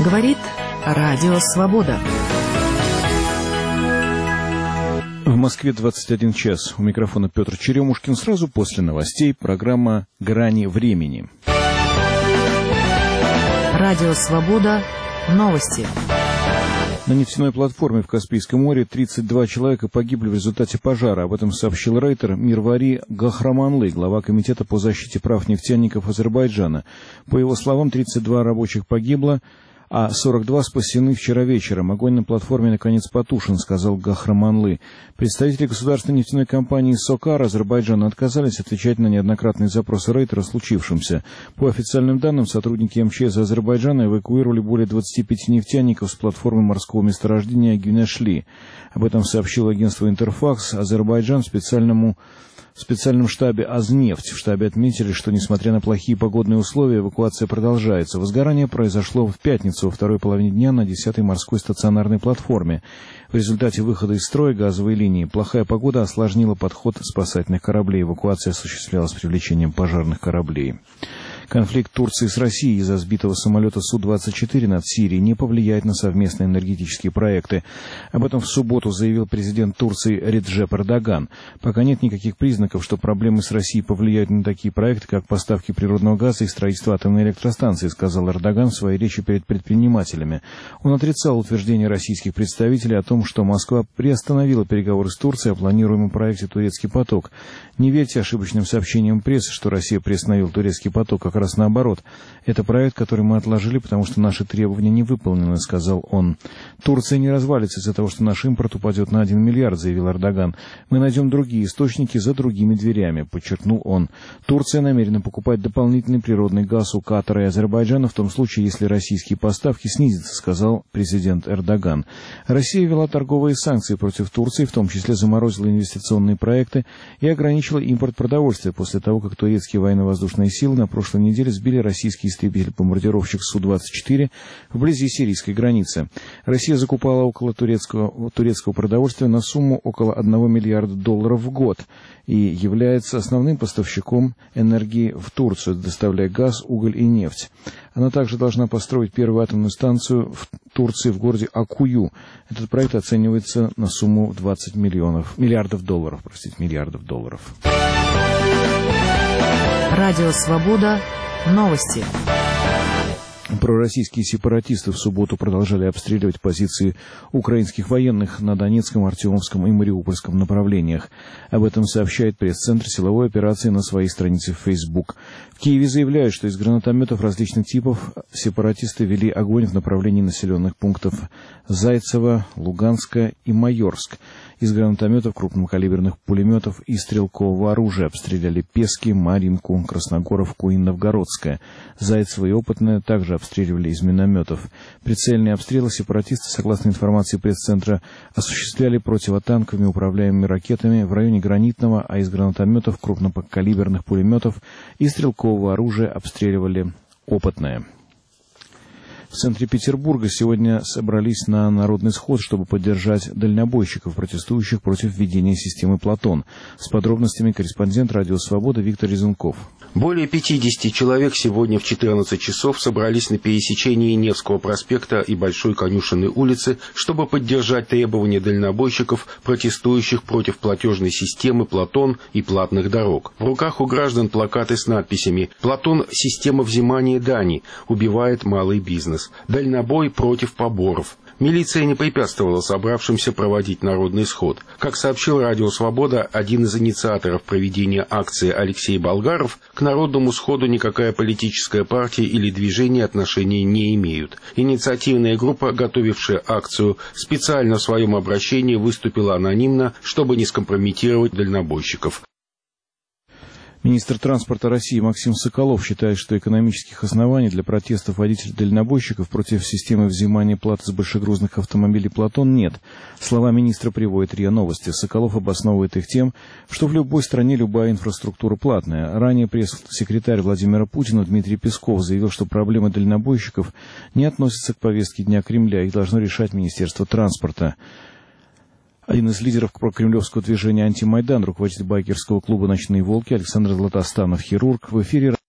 Говорит Радио Свобода. В Москве 21 час. У микрофона Петр Черемушкин. Сразу после новостей программа «Грани времени». Радио Свобода. Новости. На нефтяной платформе в Каспийском море 32 человека погибли в результате пожара. Об этом сообщил рейтер Мирвари Гахраманлы, глава Комитета по защите прав нефтяников Азербайджана. По его словам, 32 рабочих погибло, а 42 спасены вчера вечером. Огонь на платформе наконец потушен, сказал Гахраманлы. Представители государственной нефтяной компании «Сокар» Азербайджана отказались отвечать на неоднократные запросы рейтера о случившемся. По официальным данным, сотрудники МЧС Азербайджана эвакуировали более 25 нефтяников с платформы морского месторождения Гюнешли. Об этом сообщило агентство «Интерфакс». Азербайджан в специальном штабе «Азнефть». В штабе отметили, что, несмотря на плохие погодные условия, эвакуация продолжается. Возгорание произошло в пятницу во второй половине дня на 10-й морской стационарной платформе. В результате выхода из строя газовой линии плохая погода осложнила подход спасательных кораблей. Эвакуация осуществлялась с привлечением пожарных кораблей. Конфликт Турции с Россией из-за сбитого самолета Су-24 над Сирией не повлияет на совместные энергетические проекты. Об этом в субботу заявил президент Турции Реджеп Эрдоган. Пока нет никаких признаков, что проблемы с Россией повлияют на такие проекты, как поставки природного газа и строительство атомной электростанции, сказал Эрдоган в своей речи перед предпринимателями. Он отрицал утверждение российских представителей о том, что Москва приостановила переговоры с Турцией о планируемом проекте «Турецкий поток». Не верьте ошибочным сообщениям прессы, что Россия приостановила «Турецкий поток», как раз наоборот. Это проект, который мы отложили, потому что наши требования не выполнены, сказал он. Турция не развалится из-за того, что наш импорт упадет на 1 миллиард, заявил Эрдоган. Мы найдем другие источники за другими дверями, подчеркнул он. Турция намерена покупать дополнительный природный газ у Катара и Азербайджана в том случае, если российские поставки снизятся, сказал президент Эрдоган. Россия ввела торговые санкции против Турции, в том числе заморозила инвестиционные проекты и ограничила импорт продовольствия после того, как турецкие военно-воздушные силы на прошлой неделе сбили российский истребитель-бомбардировщик Су-24 вблизи сирийской границы. Россия закупала около турецкого продовольствия на сумму около $1 миллиарда в год и является основным поставщиком энергии в Турцию, доставляя газ, уголь и нефть. Она также должна построить первую атомную станцию в Турции в городе Акую. Этот проект оценивается на сумму 20 миллиардов долларов. Радио Свобода. Новости. Пророссийские сепаратисты в субботу продолжали обстреливать позиции украинских военных на Донецком, Артемовском и Мариупольском направлениях. Об этом сообщает пресс-центр силовой операции на своей странице в Facebook. В Киеве заявляют, что из гранатометов различных типов сепаратисты вели огонь в направлении населенных пунктов Зайцево, Луганска и Майорск. Из гранатометов, крупнокалиберных пулеметов и стрелкового оружия обстреляли Пески, Марьинку, Красногоровку и Новгородское. Зайцево и Опытное также обстреливали из минометов. Прицельные обстрелы сепаратисты, согласно информации пресс-центра, осуществляли противотанковыми управляемыми ракетами в районе Гранитного, а из гранатометов, крупнокалиберных пулеметов и стрелкового оружия обстреливали Опытное. В центре Петербурга сегодня собрались на народный сход, чтобы поддержать дальнобойщиков, протестующих против введения системы «Платон». С подробностями корреспондент «Радио Свобода» Виктор Резунков. Более 50 человек сегодня в 14 часов собрались на пересечении Невского проспекта и Большой Конюшенной улицы, чтобы поддержать требования дальнобойщиков, протестующих против платежной системы «Платон» и платных дорог. В руках у граждан плакаты с надписями «Платон – система взимания дани, убивает малый бизнес. Дальнобой против поборов». Милиция не препятствовала собравшимся проводить народный сход. Как сообщил Радио Свобода, один из инициаторов проведения акции Алексей Болгаров, к народному сходу никакая политическая партия или движение отношения не имеют. Инициативная группа, готовившая акцию, специально в своем обращении выступила анонимно, чтобы не скомпрометировать дальнобойщиков. Министр транспорта России Максим Соколов считает, что экономических оснований для протестов водителей-дальнобойщиков против системы взимания платы с большегрузных автомобилей «Платон» нет. Слова министра приводит РИА Новости. Соколов обосновывает их тем, что в любой стране любая инфраструктура платная. Ранее пресс-секретарь Владимира Путина Дмитрий Песков заявил, что проблемы дальнобойщиков не относятся к повестке Дня Кремля и должно решать Министерство транспорта. Один из лидеров прокремлевского движения «Антимайдан», руководитель байкерского клуба «Ночные волки» Александр Златостанов, хирург, в эфире